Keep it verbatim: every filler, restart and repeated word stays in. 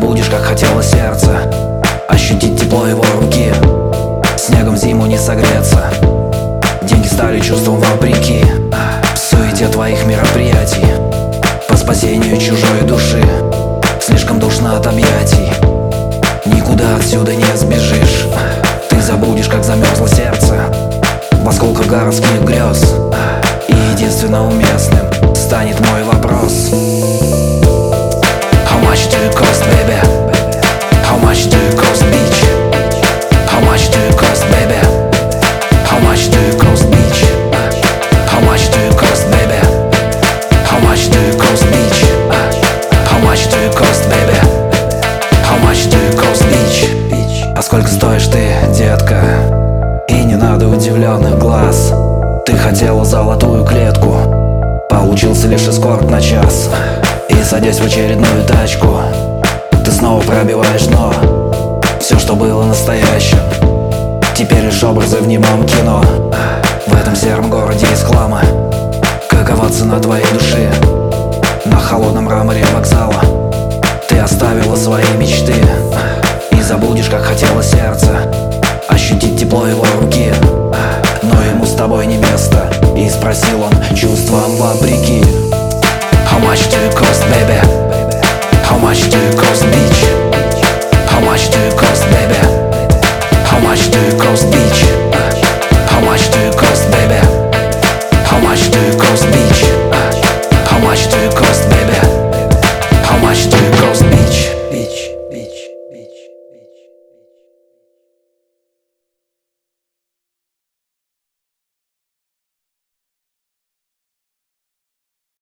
забудешь, как хотело сердце ощутить тепло его руки. Снегом зиму не согреться. Деньги стали чувством вопреки. В суете твоих мероприятий по спасению чужой души. Слишком душно от объятий, никуда отсюда не сбежишь. Ты забудешь, как замерзло сердце в осколках городских грез. И единственно уместным станет мой вопрос: How much do you cost, baby? How much do you cost, bitch? How much do you cost, baby? How much do you cost, bitch? How much do you cost, baby? How much do you cost, bitch? How much do you cost, baby? How much do you cost, bitch? А сколько стоишь ты, детка? И не надо удивленных глаз. Ты хотела золотую клетку, получился лишь эскорт на час. И садясь в очередную тачку, ты снова пробиваешь дно. Все, что было настоящим, теперь лишь образы в немом кино. В этом сером городе из хлама какова цена твоей души? На холодном мраморе вокзала ты оставила свои мечты. И забудешь, как хотело сердце ощутить тепло его руки. Но ему с тобой не место, и спросил он чувством вопреки: How much do you cost, baby? How much do you cost, bitch?